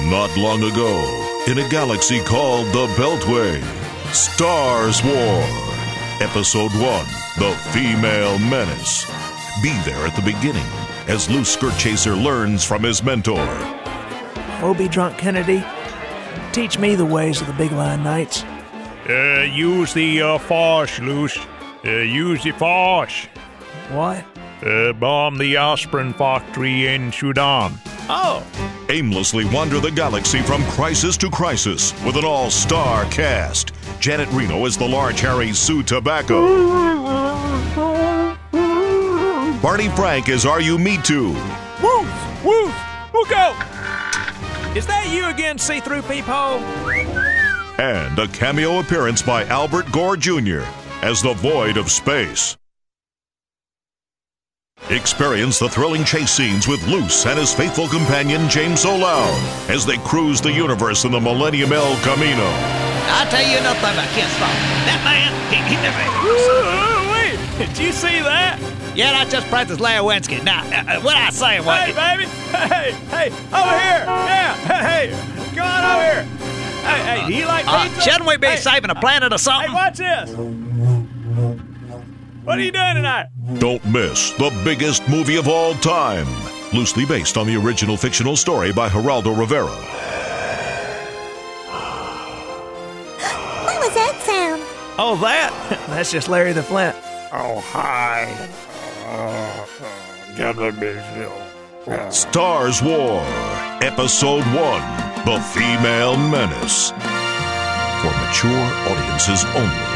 Not long ago, in a galaxy called the Beltway, Stars War. Episode 1, The Female Menace. Be there at the beginning as Luke Skirtchaser learns from his mentor. Obi-Drunk Kennedy, teach me the ways of the Big Lion Knights. Use the Force, Luce. Use the Force. What? Bomb the aspirin factory in Sudan. Oh! Aimlessly wander the galaxy from crisis to crisis with an all-star cast. Janet Reno is the large hairy Sue Tobacco. Barney Frank is Are You Me Too? Woof! Woof! Look out! Is that you again, see-through peephole? And a cameo appearance by Albert Gore Jr. as the Void of Space. Experience the thrilling chase scenes with Luce and his faithful companion James O'Loud as they cruise the universe in the Millennium El Camino. I'll tell you nothing I can't stop. That man, he never... Wait, did you see that? Yeah, I just practiced Lewinsky. Now, what I say was... Hey, baby! Hey, over here! Yeah, hey, come on over here! Hey, do you like pizza? Shouldn't we be saving a planet or something? Hey, watch this! What are you doing tonight? Don't miss the biggest movie of all time. Loosely based on the original fictional story by Geraldo Rivera. What was that sound? Oh, that's just Larry the Flint. Oh, hi. Stars War, Episode 1, The Female Menace. For mature audiences only.